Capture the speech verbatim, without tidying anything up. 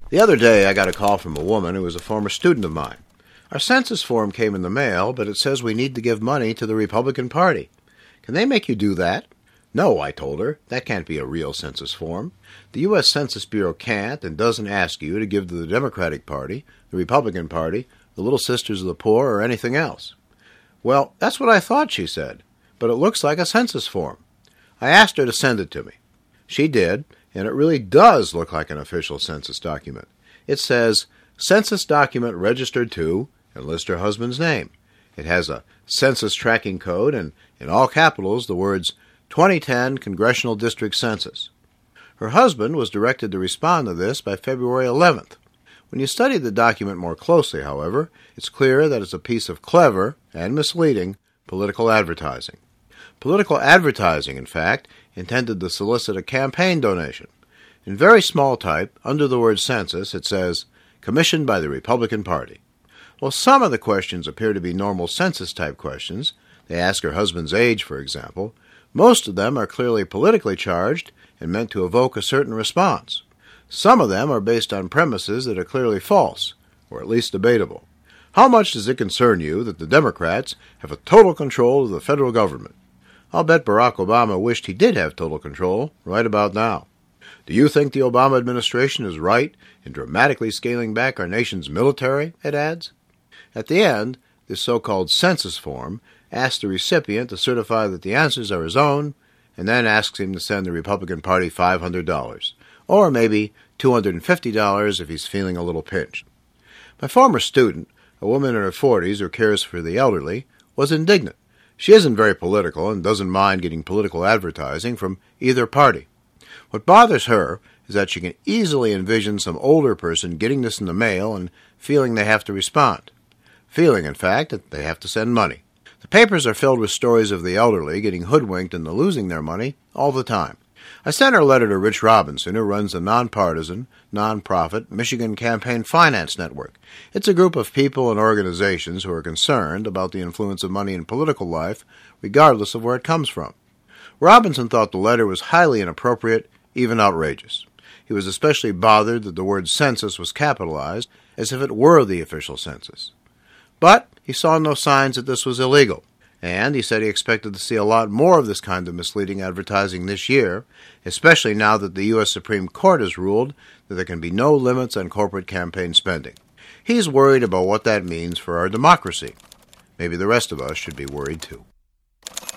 The other day I got a call from a woman who was a former student of mine. Our census form came in the mail, but it says we need to give money to the Republican Party. Can they make you do that? No, I told her. That can't be a real census form. The U S Census Bureau can't and doesn't ask you to give to the Democratic Party, the Republican Party, the Little Sisters of the Poor, or anything else. Well, that's what I thought, she said, but it looks like a census form. I asked her to send it to me. She did, and it really does look like an official census document. It says, Census Document Registered to, and lists her husband's name. It has a census tracking code and, in all capitals, the words twenty ten Congressional District Census. Her husband was directed to respond to this by February eleventh. When you study the document more closely, however, it's clear that it's a piece of clever and misleading political advertising. Political advertising, in fact, intended to solicit a campaign donation. In very small type, under the word census, it says, commissioned by the Republican Party. Well, some of the questions appear to be normal census-type questions. They ask her husband's age, for example. Most of them are clearly politically charged and meant to evoke a certain response. Some of them are based on premises that are clearly false, or at least debatable. How much does it concern you that the Democrats have a total control of the federal government? I'll bet Barack Obama wished he did have total control right about now. Do you think the Obama administration is right in dramatically scaling back our nation's military? It adds. At the end, this so-called census form asks the recipient to certify that the answers are his own, and then asks him to send the Republican Party five hundred dollars, or maybe two hundred fifty dollars if he's feeling a little pinched. My former student, a woman in her forties who cares for the elderly, was indignant. She isn't very political and doesn't mind getting political advertising from either party. What bothers her is that she can easily envision some older person getting this in the mail and feeling they have to respond. Feeling, in fact, that they have to send money. The papers are filled with stories of the elderly getting hoodwinked into losing their money all the time. I sent her a letter to Rich Robinson, who runs the nonpartisan, nonprofit Michigan Campaign Finance Network. It's a group of people and organizations who are concerned about the influence of money in political life, regardless of where it comes from. Robinson thought the letter was highly inappropriate, even outrageous. He was especially bothered that the word census was capitalized, as if it were the official census. But he saw no signs that this was illegal, and he said he expected to see a lot more of this kind of misleading advertising this year, especially now that the U S Supreme Court has ruled that there can be no limits on corporate campaign spending. He's worried about what that means for our democracy. Maybe the rest of us should be worried too.